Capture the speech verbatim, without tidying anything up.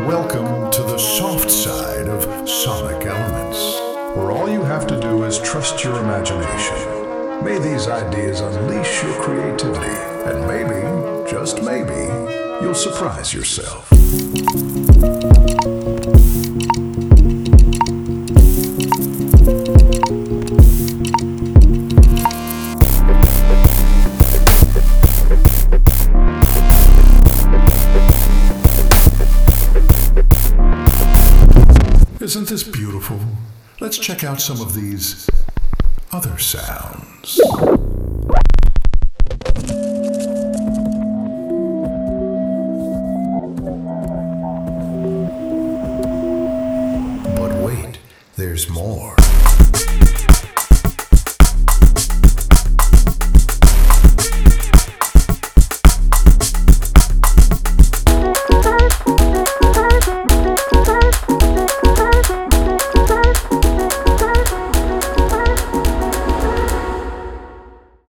Welcome to the soft side of Sonic Elements, where all you have to do is trust your imagination. May these ideas unleash your creativity, and maybe, just maybe, you'll surprise yourself. Isn't this beautiful? Let's check out some of these other sounds. But wait, there's more.